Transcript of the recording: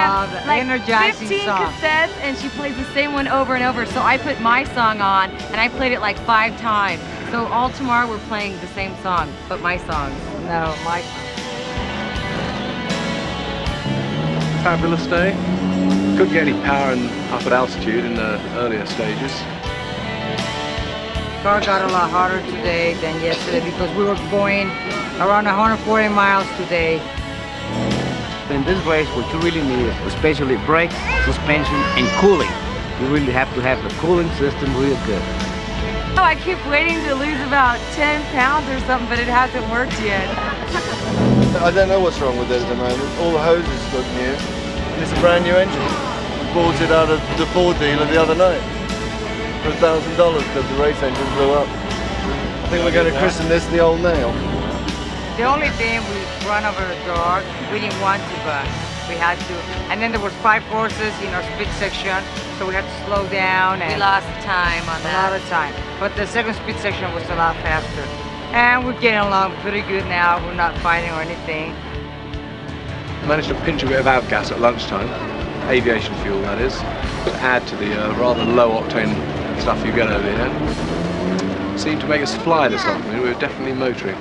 like energizing 15 song. cassettes, and she plays the same one over and over. So I put my song on, and I played it like 5 times. So all tomorrow we're playing the same song, but my songs. No, my Fabulous day. Couldn't get any power up at altitude in the earlier stages. car got a lot harder today than yesterday because we were going around 140 miles today. In this race, what you really need is especially brakes, suspension, and cooling. You really have to have the cooling system real good. Oh, I keep waiting to lose about 10 pounds or something, but it hasn't worked yet. I don't know what's wrong with it at the moment. All the hoses look new, and it's a brand new engine. We bought it out of the Ford dealer the other night for $1,000 because the race engine blew up. I think we're going to christen this the Old Nail. The only thing we run over the dog, we didn't want to, but we had to. And then there was 5 horses in our speed section, so we had to slow down. And We lost time on a that. lot of time. But the second speed section was a lot faster. And we're getting along pretty good now. We're not fighting or anything. Managed to pinch a bit of avgas at lunchtime, aviation fuel that is, to add to the rather low octane stuff you get over here. Seemed to make us fly this afternoon. We were definitely motoring.